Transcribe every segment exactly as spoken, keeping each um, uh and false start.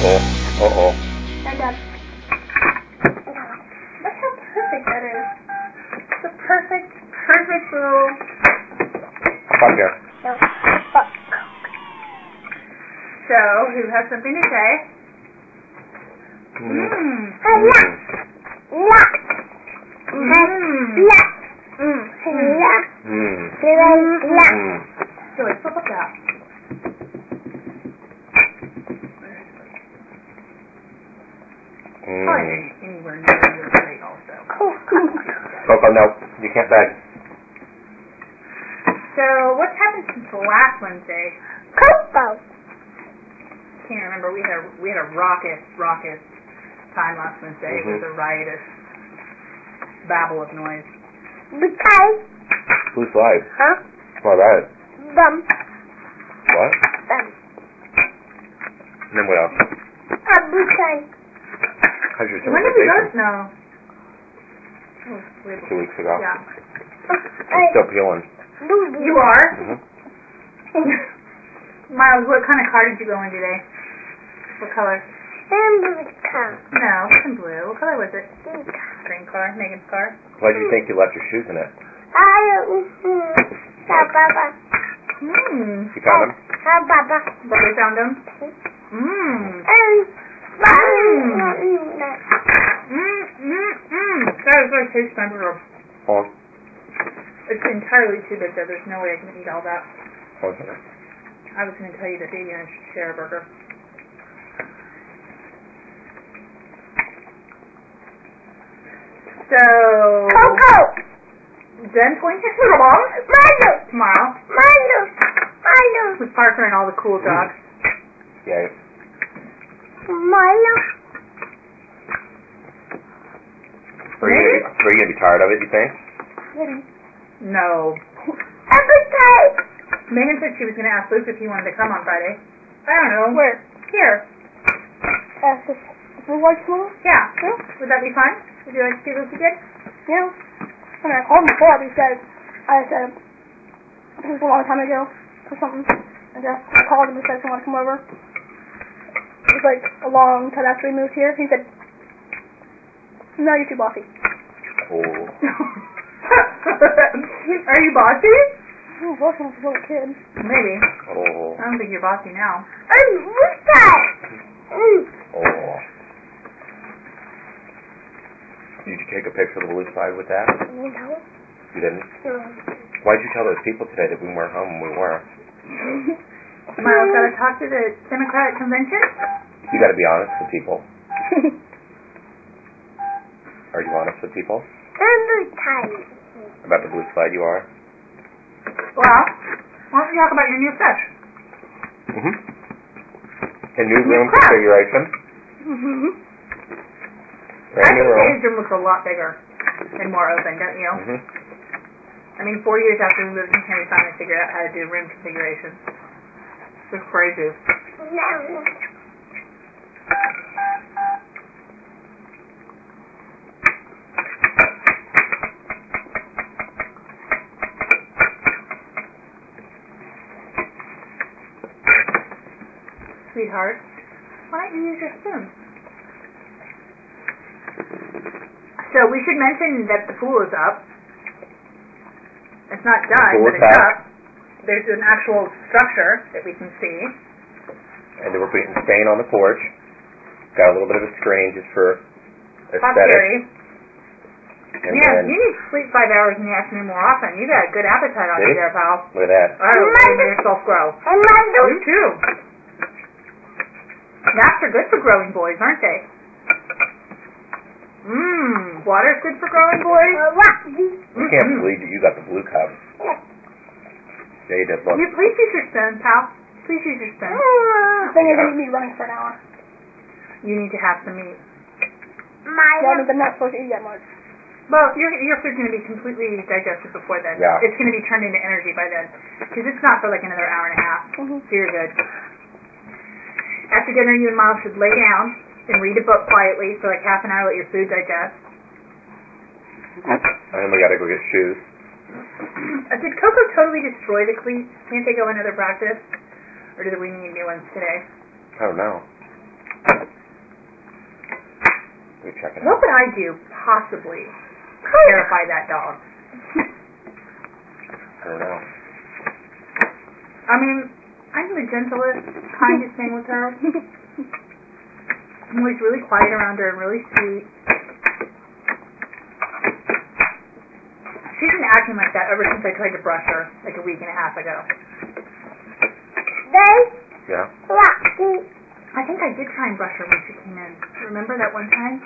Uh-oh. Uh-oh. And uh, look how perfect that is. It's a perfect, perfect little... Fuck here. No, fuck. So, who has something to say? Mm. Mmm. Mm. La. Mmm. La. Mmm. La. Mm. La. Mm. Joey, flip up that. Mm. Probably anywhere near your plate also. Coco, no. You can't beg. So, what's happened since last Wednesday? Coco. Can't remember. We had a we had a raucous, raucous time last Wednesday. Mm-hmm. It was a riotous babble of noise. Because. Who's live? Huh? All right. Bum. What? Bum. And then what else? A bukai. How's your When did we go? civilization? No. Oh, way Two weeks ago. Yeah. I'm still peeling. You are? Mm-hmm. Miles, what kind of car did you go in today? What color? No, it wasn't blue. What color was it? Green car. Megan's car. Why do you think you left your shoes in it? I don't know. Baba. Mmm. You found them? Baba. Bobby found them? Mmm. And Mmm. Mmm. Mmm. Mmm. That is like taste member. Hold on. It's entirely too big though. There's no way I can eat all that. Hold on. I was going to tell you that Davey and I should share a burger. So... Coco. Then point to tomorrow. Milo. Tomorrow. Milo. Milo. With Parker and all the cool dogs. Yay. Milo. Are you, gonna be, are you gonna be tired of it, you think? No. Every time. Megan said she was going to ask Luke if he wanted to come on Friday. I don't know. Where? Here. Uh, the the white tomorrow? Yeah. Would that be fun? Would you like to see Luke again? Yeah. I mean, I called him before, but he said, I said, I think it was a long time ago, or something. I guess. I called him and said, someone come over. It was like a long time after we moved here. He said, no, you're too bossy. Oh. Are you bossy? I was bossy when I was a little kid. Maybe. Oh. I don't think you're bossy now. I'm what's that? Mm. Oh. Did you take a picture of the blue slide with that? You know? You didn't? No. Why'd you tell those people today that we weren't home when we were? Miles got to talk to the Democratic convention? You gotta be honest with people. Are you honest with people? I'm very tired. About the blue slide you are? Well, why don't you talk about your new fish? Mm-hmm. A new New room crab. configuration. Mm-hmm. I Brand new think room. Dave's room looks a lot bigger and more open, don't you? Mm-hmm. I mean, four years after we moved in here, we finally figured out how to do room configuration. It's crazy. No. Sweetheart, why don't you use your spoon? So we should mention that the pool is up. It's not done, pool but is it's up. up. There's an actual structure that we can see. And then we're putting stain on the porch. Got a little bit of a screen just for aesthetic. Posterity. And Yeah, then, you need to sleep five hours in the afternoon more often. You got a good appetite on you See? there, pal. look at that. I don't know, make yourself grow. I'm not You doing too. Naps are good for growing boys, aren't they? Mmm, water's good for growing boys? what? I can't believe that you got the blue cup. Yeah, you did. Look. You please use your spoon, pal. Please use your spoon. The thing is, Yeah. I need to be running for an hour. You need to have some meat. My well, I mean, I'm not supposed to eat that much. Well, your your food's going to be completely digested before then. Yeah. It's going to be turned into energy by then. Because it's not for like another hour and a half. Mm-hmm. So you're good. After dinner, you and Miles should lay down and read a book quietly for like half an hour, let your food digest. And then we gotta go get shoes. Uh, did Coco totally destroy the cleats? Can't they go another practice? Or do we need new ones today? I don't know. We're checking What out. would I do, possibly, to terrify that dog? I don't know. I mean, I'm the gentlest, kindest thing with her. I'm always really quiet around her and really sweet. She's been acting like that ever since I tried to brush her, like a week and a half ago. Yeah? I think I did try and brush her when she came in. Remember that one time?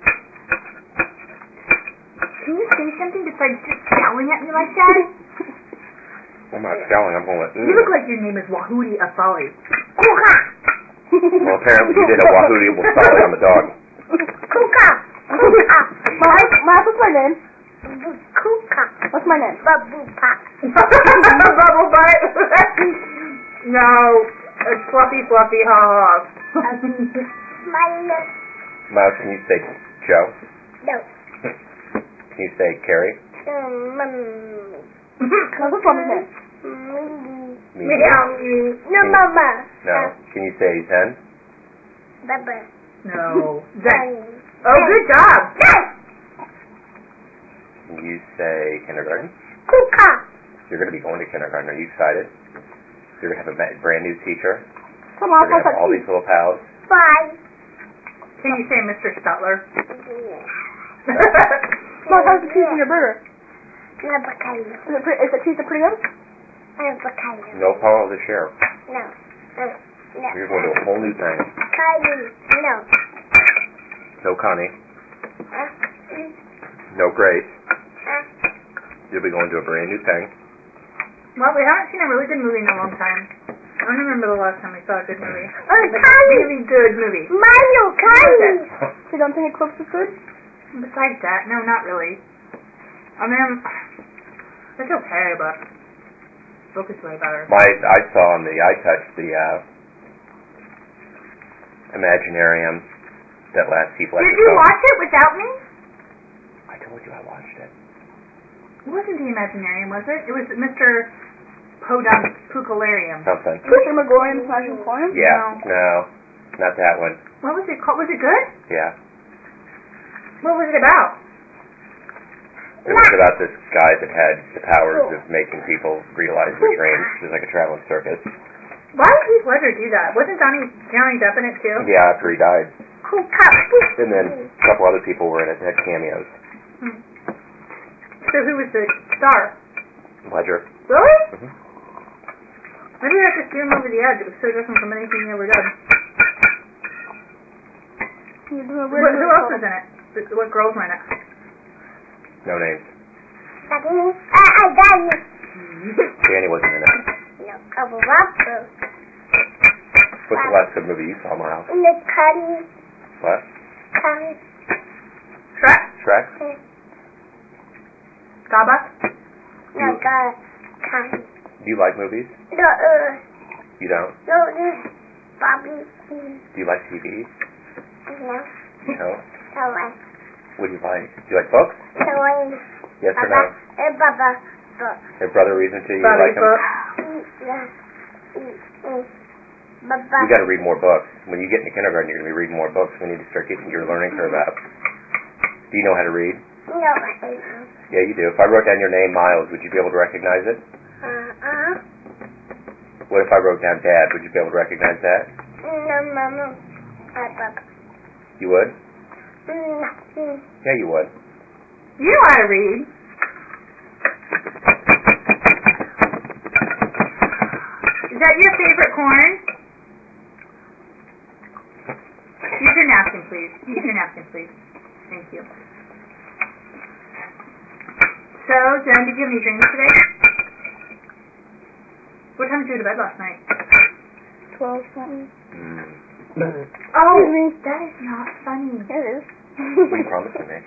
Can you say something besides just yelling at me like that? I'm not scowling. I'm going with. Mm. You look like your name is Wahudi Afali. Well, apparently you did a Wahudi Wasali on the dog. Kuka. Kuka. My, my, what's my name? Kuka. What's my name? Bubble Butt. Bubble Butt. No, it's Fluffy Fluffy Hog. My name. Mouse, can you say Joe? No. Can you say Carrie? Um, what's Mommy's name? Me. No, Mama. No. Can you say Zen? Baba. No. Zen. Oh, good job. Can you say kindergarten? Kuka. You're going to be going to kindergarten. Are you excited? You're going to have a ma- brand new teacher. Come on, You're going to have all these little pals. Five. Can you say Mister Stutler? Mom, how's the cheese in your burger? Avocado. Is it, pre- is the cheese pretty good? Avocado. No problem to share. No. Uh, no. You're going to do a whole new thing. Kylie. No. No Connie. Uh, No Grace. uh, You'll be going to a brand new thing. Well, we haven't seen a really good movie in a long time. I don't remember the last time we saw a good movie. Oh, Like a Kylie. really good movie. Mario, Kylie. My You don't think it cooks as good? Besides that, no, not really. I mean, it's okay, but the book is way better. I saw on the iTouch the uh, Imaginarium that last Heath Ledger Did you film. watch it without me? I told you I watched it. It wasn't the Imaginarium, was it? It was Mister Podunk Pukalarium. Something. Mister McGoyan, Smashing Coin? Yeah. No. No. Not that one. What was it called? Was it good? Yeah. What was it about? It was about this guy that had the powers of making people realize their dreams. It was like a traveling circus. Why did Heath Ledger do that? Wasn't Johnny Johnny Depp in it too? Yeah, after he died. Kuka. And then a couple other people were in it that had cameos. Hmm. So who was the star? Ledger. Really? Mm-hmm. Maybe that just threw him over the edge. It was so different from anything he ever done. What, who else was in it? What girls were in it? No names. Daddy. Ah, Daddy. Danny wasn't in it. No, couple rapper. What's the last good movie you saw, Miles? In the curry. What? Curry. Shrek? Shrek? Gaba? No, curry. Curry. Do you like movies? No, uh. You don't? No, no. Bobby. Do you like T V? No. No? No way. What do you like? Do you like books? No way. Yes or Baba. no? Eh, Baba. Book. Your brother reason to you Bobby like them? book. Yeah. Baba. You got to read more books. When you get into kindergarten, you're going to be reading more books. We need to start getting your learning curve up. Do you know how to read? No, I don't know. Yeah, you do. If I wrote down your name, Miles, would you be able to recognize it? Uh-uh. What if I wrote down Dad? Would you be able to recognize that? No, Mama. Uh, Baba. You would? Mm. Yeah, you would. You know how to read. Is that your favorite corn? Use your napkin, please. Use your napkin, please. Thank you. So, Jen, did you have any dreams today? What time did you go to bed last night? Twelve something. Mm. Oh, that is not funny. It is. What are you promising me?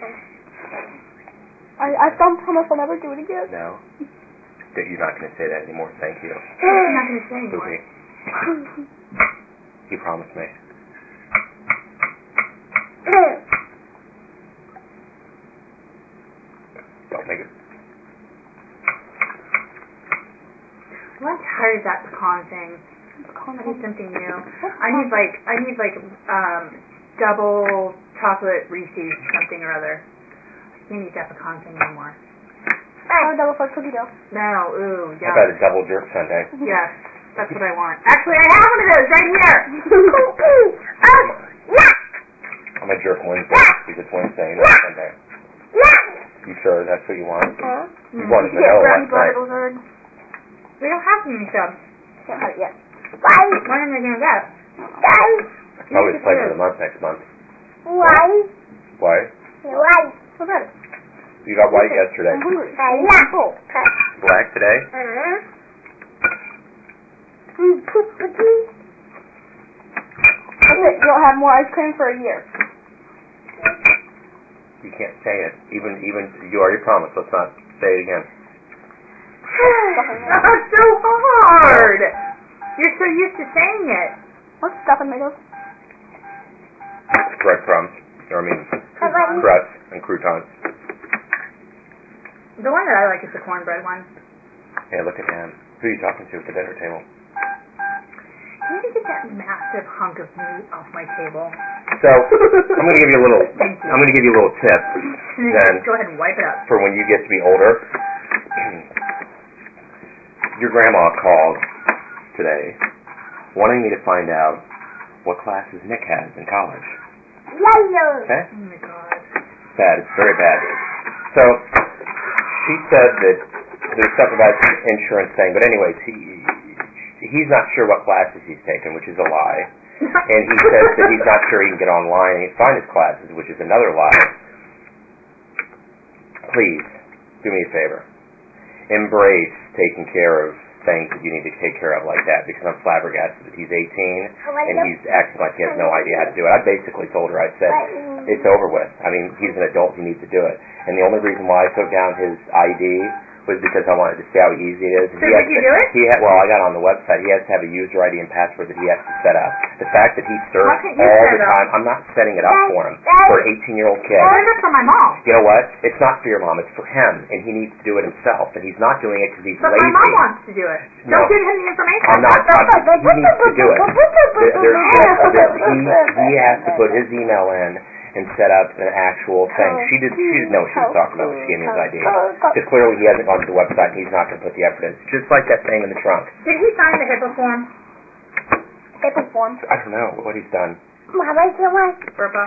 I I don't promise I'll never do it again. No. That you're not going to say that anymore. Thank you. I'm not going to say anymore. Okay. You promised me. Don't make it. Well, I'm tired of that pecan thing. I need something new. I need like I need like um double chocolate Reese's something or other. I can't eat that pecan thing anymore. Oh, double fudge cookie dough. No, ooh, How yeah. about a double jerk sundae? Yes, that's what I want. Actually, I have one of those right here. I'm a jerk Wednesday because it's Wednesday, not Sunday. You sure that's what you want? Huh? You wanted Yeah, vanilla brownie last night. bundles. We don't have any subs. Can't have it yet. When am I gonna get? Probably the flavor of the month next month. Why? Why? Why? What's that? You got white yesterday. I'm hungry. Apple. Black today? That's it. You'll have more ice cream for a year. You can't say it. Even, even, you already promised. Let's not say it again. That's so hard. You're so used to saying it. What's stuffing made of? Breadcrumbs. Or I mean, crusts and croutons. The one that I like is the cornbread one. Hey, look at him. Who are you talking to at the dinner table? You need to get that massive hunk of meat off my table. So, I'm going to give you a little, Thank you. I'm going to give you a little tip then Go ahead and wipe it up. for when you get to be older. Your grandma called today wanting me to find out what classes Nick has in college. Okay? Oh my god. Bad. It's very bad. So, she said that there's stuff about insurance thing, but anyways, he he's not sure what classes he's taken, which is a lie. And he says that he's not sure he can get online and find his classes, which is another lie. Please, do me a favor. Embrace taking care of things that you need to take care of like that, because I'm flabbergasted that he's eighteen and he's acting like he has no idea how to do it. I basically told her, I said, it's over with. I mean, he's an adult, he needs to do it. And the only reason why I took down his I D was because I wanted to see how easy it is. So did you do it? He had, well, I got on the website. He has to have a user I D and password that he has to set up. The fact that he searched Why can't you all set the it up? time, I'm not setting it up for him, for an eighteen-year-old kid. What is it for my mom? You know what? It's not for your mom. It's for him, and he needs to do it himself. And he's not doing it because he's But lazy. my mom wants to do it. No. Don't give him the information. I'm not. I'm, he needs to do it. There, there, there, he he has to put his email in and set up an actual thing. She did. She didn't know what she was talking about when she gave me his I D. Because clearly he hasn't gone to the website and he's not going to put the effort in. It's just like that thing in the trunk. Did he sign the HIPAA form? Paper form. I don't know what he's done. FERPA?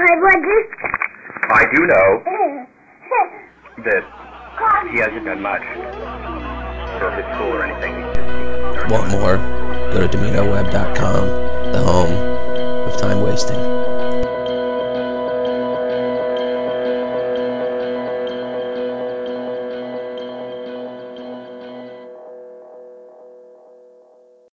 I do know that he hasn't done much for his school or anything. He's just, he's Want more? Go to Domino Web dot com, the home of time wasting.